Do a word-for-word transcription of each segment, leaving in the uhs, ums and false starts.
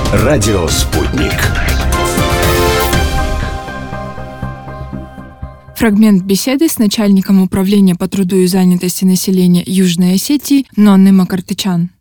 Радио «Спутник». Фрагмент беседы с начальником управления по труду и занятости населения Южной Осетии Нонной Макартычан.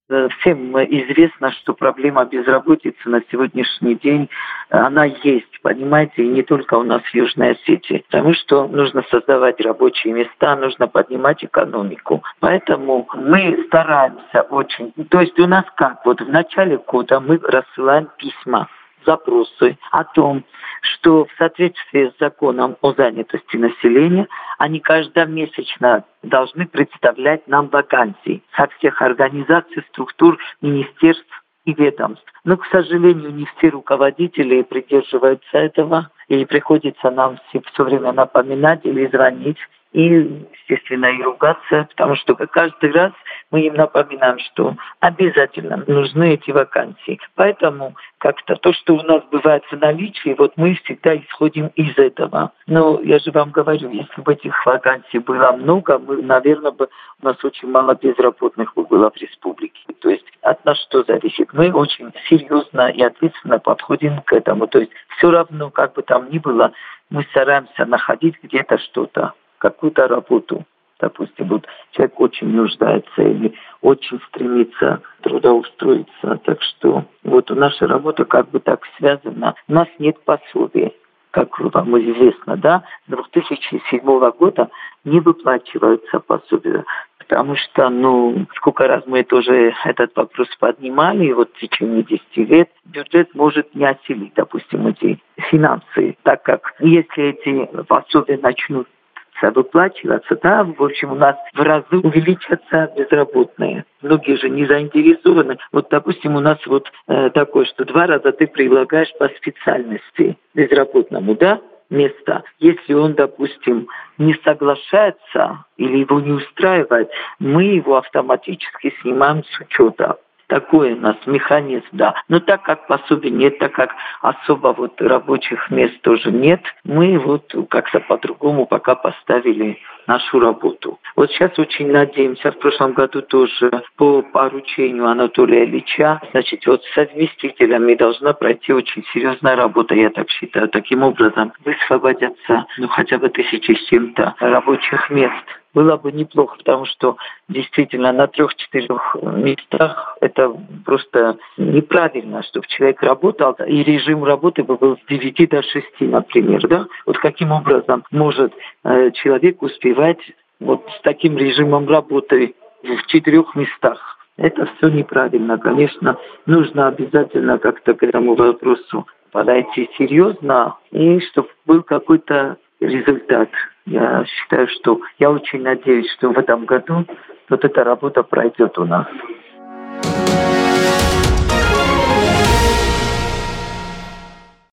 Всем известно, что проблема безработицы на сегодняшний день, она есть, понимаете, и не только у нас в Южной Осетии. Потому что нужно создавать рабочие места, нужно поднимать экономику. Поэтому мы стараемся очень. То есть у нас как? Вот в начале года мы рассылаем письма, запросы о том, что в соответствии с законом о занятости населения они каждомесячно должны представлять нам вакансии со всех организаций, структур, министерств и ведомств. Но, к сожалению, не все руководители придерживаются этого, и приходится нам все, все время напоминать или звонить, и, естественно, и ругаться, потому что каждый раз мы им напоминаем, что обязательно нужны эти вакансии. Поэтому как-то то, что у нас бывает в наличии, вот мы всегда исходим из этого. Но я же вам говорю, если бы этих вакансий было много, мы, наверное, бы, у нас очень мало безработных было в республике. То есть от нас что зависит? Мы очень серьезно и ответственно подходим к этому. То есть все равно, как бы там ни было, мы стараемся находить где-то что-то, какую-то работу. Допустим, вот человек очень нуждается или очень стремится трудоустроиться. Так что вот наша работа как бы так связана. У нас нет пособий, как вам известно, да? С две тысячи седьмого года не выплачиваются пособия. Потому что, ну, сколько раз мы тоже этот вопрос поднимали, и вот в течение десяти лет бюджет может не осилить, допустим, эти финансы, так как если эти пособия начнут выплачиваться, да, в общем, у нас в разы увеличатся безработные. Многие же не заинтересованы. Вот, допустим, у нас вот э, такое, что два раза ты предлагаешь по специальности безработному, да, место. Если он, допустим, не соглашается или его не устраивает, мы его автоматически снимаем с учета. Такой у нас механизм, да. Но так как пособий нет, так как особо вот рабочих мест тоже нет, мы вот как-то по-другому пока поставили нашу работу. Вот сейчас очень надеемся, в прошлом году тоже по поручению Анатолия Ильича, значит, вот с совместителями должна пройти очень серьезная работа, я так считаю. Таким образом высвободятся, ну, хотя бы тысячи с чем-то рабочих мест. Было бы неплохо, потому что действительно на трех-четырех местах это просто неправильно, чтобы человек работал, и режим работы бы был с девяти до шести, например, да? Вот каким образом может э, человек успевать вот с таким режимом работы в четырех местах? Это все неправильно. Конечно, нужно обязательно как-то к этому вопросу подойти серьезно, и чтобы был какой-то результат. Я считаю, что я очень надеюсь, что в этом году вот эта работа пройдет у нас.